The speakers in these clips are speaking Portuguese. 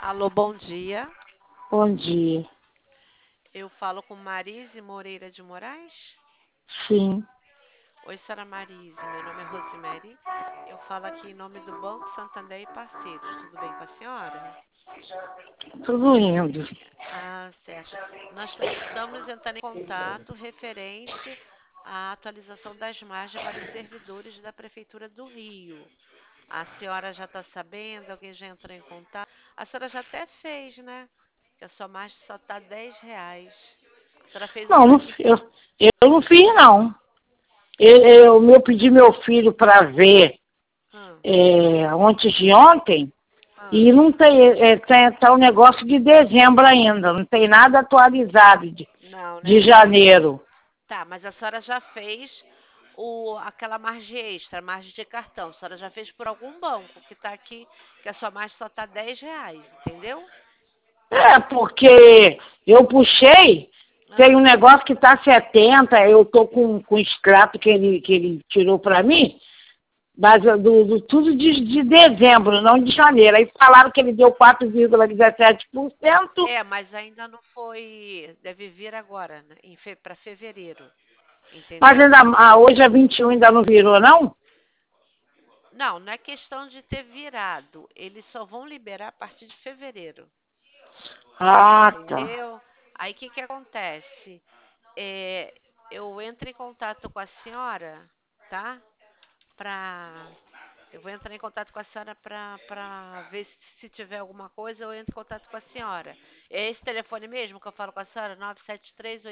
Alô, bom dia. Bom dia. Eu falo com Marise Moreira de Moraes. Sim, Oi, senhora Marise. Meu nome é Rosemary. Eu falo aqui em nome do Banco Santander e Parceiros. Tudo bem com a senhora? tudo indo. Ah, certo. Nós estamos entrando em contato referente à atualização das margens para os servidores da Prefeitura do Rio. A senhora já está sabendo? Alguém já entrou em contato? A senhora já até fez, né? Que a sua margem só está R$ 10. A senhora fez o Não, eu não fiz, não. Eu pedi meu filho para ver Ah, antes de ontem ah. e não tá o negócio de dezembro ainda, não tem nada atualizado Não, de né? janeiro. Tá, mas a senhora já fez aquela margem extra, margem de cartão. A senhora já fez por algum banco que tá aqui, que a sua margem só tá R$ 10, entendeu? Porque eu puxei, tem um Ah, negócio que tá 70, eu tô com o extrato que ele tirou para mim, mas tudo de dezembro, não de janeiro. Aí falaram que ele deu 4,17%, mas ainda não foi. Deve vir agora, né? Para fevereiro, mas entendeu? ainda, hoje é 21, ainda não virou, não? Não, não é questão de ter virado. Eles só vão liberar a partir de fevereiro, Ah, tá. entendeu? Aí o que que acontece? É, eu entro em contato com a senhora, tá? Pra, eu vou entrar em contato com a senhora para ver se tiver alguma coisa, eu entro em contato com a senhora. É esse telefone mesmo que eu falo com a senhora? 973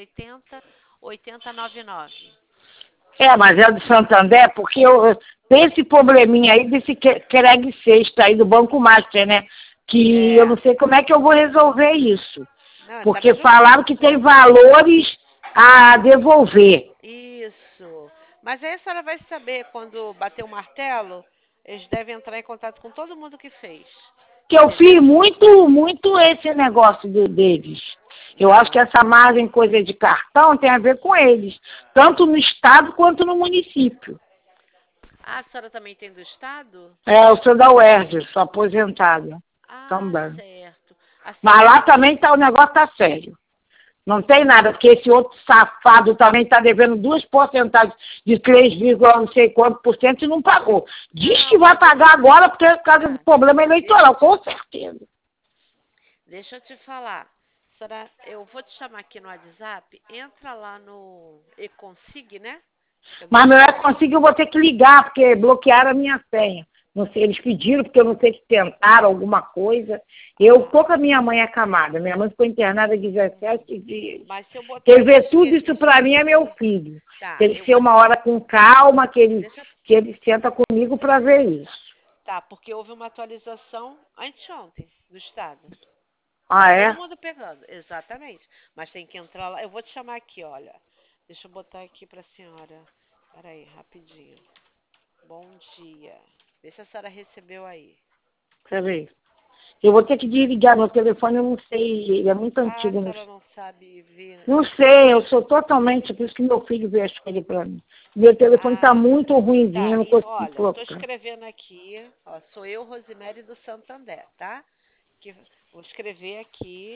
80 Mas é do Santander, porque tem esse probleminha aí desse Craig Sexta aí do Banco Master, né? Que eu É. não sei como é que eu vou resolver isso. Não, tá na Porque falaram que tem justiça. valores a devolver. Isso. Mas aí a senhora vai saber quando bater o martelo, eles devem entrar em contato com todo mundo que fez. Que eu fiz Entendeu? muito esse negócio deles. Eu acho que Ah, essa margem, coisa de cartão, tem a ver com eles. Tanto no estado quanto no município. a senhora também tem do Estado? Eu sou da UERJ, sou aposentada Ah, também. certo. A Mas senhora lá tem. também o negócio tá sério. Não tem nada, porque esse outro safado também está devendo duas porcentagens de 3, não sei quanto por cento e não pagou. Diz que Não, vai mas pagar agora porque é por causa do tá, problema deixa eu eleitoral, te, com certeza. deixa eu te falar. Senhora, eu vou te chamar aqui no WhatsApp. Entra lá no Econsig, né? Que é do Mas meu Estado. consigo, eu vou ter que ligar, porque bloquearam a minha senha. Não sei, eles pediram, porque eu não sei se tentaram alguma coisa. Eu Ah, tô com a minha mãe acamada. Minha mãe ficou internada há uhum. 17 dias. Mas se eu botar Quem aqui vê tudo isso para mim é meu esquecido. filho. Tá, Tem que eu ser vou. uma hora com calma, Deixa. que ele senta comigo para ver isso. Tá, porque houve uma atualização anteontem do Estado. Tá Ah, todo é? mundo pegando, exatamente. Mas tem que entrar lá. Eu vou te chamar aqui, olha. Deixa eu botar aqui pra senhora. Peraí, rapidinho. Bom dia. Vê se a senhora recebeu aí. Peraí. Eu vou ter que desligar meu telefone, eu não sei, ele é muito Ah, a antigo. Não, senhora não sabe ver. não sei, eu sou totalmente, por isso que meu filho veio as coisas para mim. Meu telefone está Ah, muito ruimzinho, tá. eu não E consigo olha, tô colocar. escrevendo aqui. Ó, sou eu, Rosemary do Santander, tá? Que vou escrever aqui.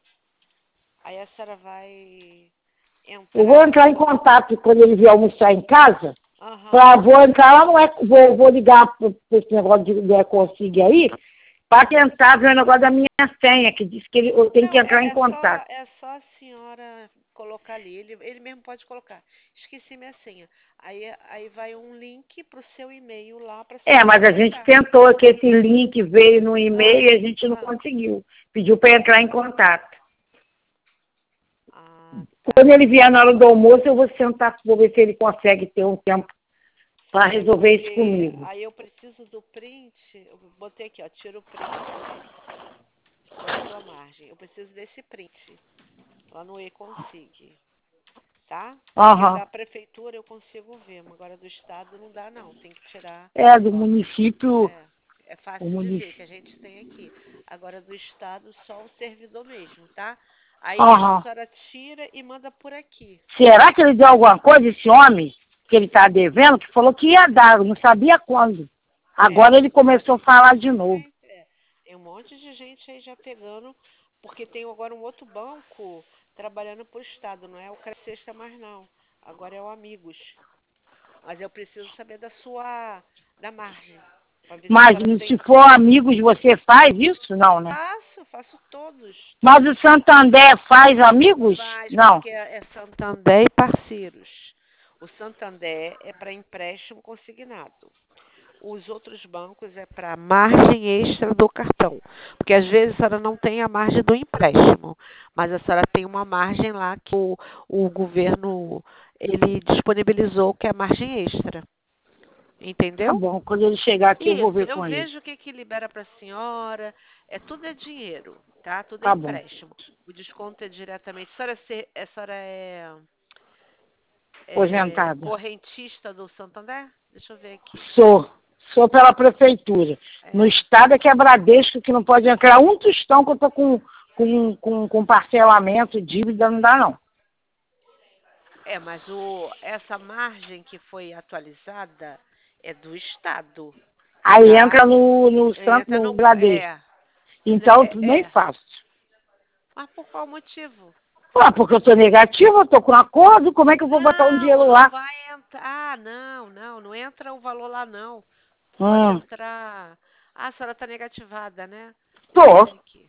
Aí a senhora vai Eu vou entrar. entrar em contato quando ele vier almoçar em casa. Aham. Vou entrar lá, vou ligar para esse negócio de Econsigo aí, para tentar ver o negócio da minha senha, que diz que eu tenho Não, que entrar em contato. é só a senhora colocar ali. Ele mesmo pode colocar. Esqueci minha senha. Aí vai um link pro seu e-mail lá para a senhora Mas a gente colocar. tentou que esse link veio no e-mail Ah, e a gente não ah, conseguiu. Pediu para entrar em contato. ah, Quando tá. ele vier na hora do almoço, eu vou sentar, vou ver se ele consegue ter um tempo para É resolver isso porque comigo. aí eu preciso do print. Eu botei aqui, ó. Tira o print da sua margem. Eu preciso desse print lá no e-consig, tá? Porque Aham. da prefeitura eu consigo ver, mas agora do estado não dá não. Tem que tirar. Do Ó, município, é, é o fácil de ver, que município. a gente tem aqui. Agora do estado, só o servidor mesmo, tá? Aí a Aham. senhora tira e manda por aqui. Será que ele deu alguma coisa, esse homem, que ele está devendo, que falou que ia dar, eu não sabia quando. É, Agora ele começou a falar de novo. tem um monte de gente aí já pegando, porque tem agora um outro banco trabalhando por estado, não é o Credit Sexta mais não. Agora é o Amigos. Mas eu preciso saber da margem, para ver se a Mas senhora se tem. for amigos, você faz isso? Não, né? Faço todos, Mas o todos. Santander faz amigos? Faz, Não. porque é Santander e parceiros. O Santander é para empréstimo consignado. Os outros bancos é para margem extra do cartão. Porque às vezes a senhora não tem a margem do empréstimo, mas a senhora tem uma margem lá que o governo ele disponibilizou que é a margem extra. Tá Entendeu? bom, quando ele chegar aqui eu vou Isso, ver eu com ele. vejo o que que libera para a senhora. Tudo é dinheiro, tá? Tudo é Tá bom. empréstimo. O desconto é diretamente. A senhora é Aposentada. correntista do Santander? Deixa eu ver aqui. Sou. Sou pela prefeitura. No É, estado é que é Bradesco, que não pode entrar um tostão que eu tô com parcelamento, dívida, não dá não. mas essa margem que foi atualizada é do Estado, Aí tá? entra no Santo, Entra no no. Bradesco. Então eu nem faço. Mas por qual motivo? Ah, porque eu sou negativa, eu tô com acordo, como é que eu vou botar um dinheiro Não, não lá? vai entrar. Ah, não entra o valor lá, não. Pode Hum, entrar. Ah, a senhora está negativada, né? Deixa eu tô. ver aqui.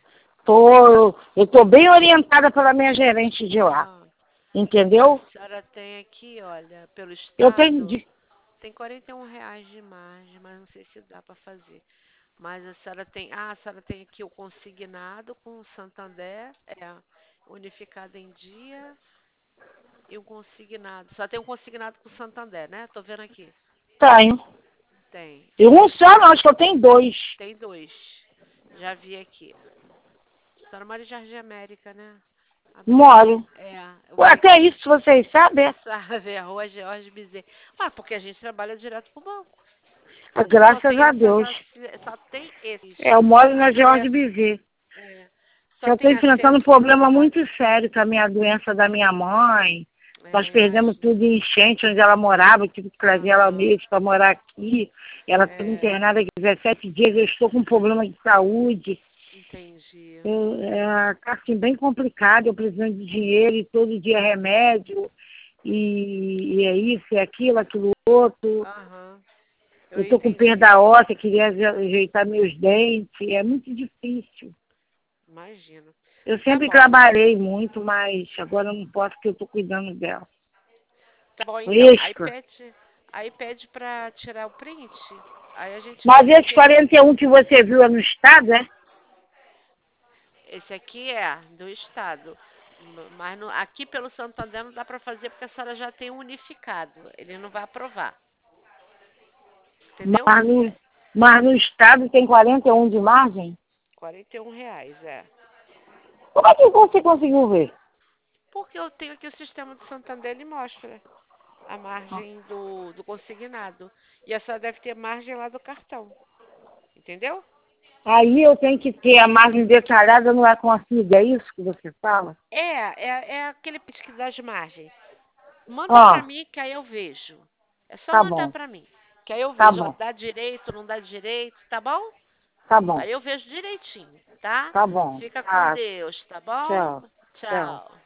Eu tô bem orientada pela minha gerente de lá. Ah, a Entendeu? senhora tem aqui, olha, pelo Eu tenho. Estado, tem R$ 41 de margem, mas não sei se dá para fazer. Mas a senhora tem. Ah, a senhora tem aqui o consignado com o Santander, unificado em dia e o consignado. Só tem um consignado com o Santander, né? Tô vendo aqui. Tenho. Tem. E um só não, acho que eu tenho dois. Tem dois. Já vi aqui. A senhora mora em Jardim América, né? Moro. Eu Ué, vi até aqui. isso vocês sabem. Sabe, a rua George Bezerra. Ah, porque a gente trabalha direto pro banco. É, A gente só graças tem a Deus. só tem esses Eu moro na George acesso. Bizet. É, só Eu estou tem enfrentando um acesso problema conectado. muito sério com a minha doença da minha mãe. Nós perdemos Imagino. tudo em enchente onde ela morava, eu tive que trazer ela Aham. mesmo para morar aqui. Ela está É, internada há 17 dias, eu estou com um problema de saúde. entendi. Está assim, bem complicado, eu precisando de dinheiro e todo dia remédio. E é isso, é aquilo outro. Aham. Eu Eu estou com entendi. perda óssea, queria ajeitar meus dentes. É muito difícil. Imagino. Eu Tá sempre bom. trabalhei muito, mas agora eu não posso porque eu estou cuidando dela. Tá bom, então. Extra. Aí pede pra tirar o print. Aí a gente Mas vê o esse que que. 41 que você viu é no estado, é? Esse aqui é do estado. Mas aqui pelo Santander não dá pra fazer porque a senhora já tem um unificado. Ele não vai aprovar. Entendeu? Mas no, mas no estado tem 41 de margem? R$ 41, é. Como é que você conseguiu ver? Porque eu tenho aqui o sistema do Santander, ele mostra a margem do consignado. E a senhora deve ter margem lá do cartão. Entendeu? Aí eu tenho que ter a margem detalhada no Aconselho, é isso que você fala? É aquele print das margens. Manda pra Ó, mim que aí eu vejo. É só tá mandar bom, pra mim. Que aí eu tá vejo, ó, bom, dá direito, não dá direito, tá bom? tá bom, Aí eu vejo direitinho, tá? tá bom. Fica com Ah, Deus, tá bom? tchau, tchau. Tchau.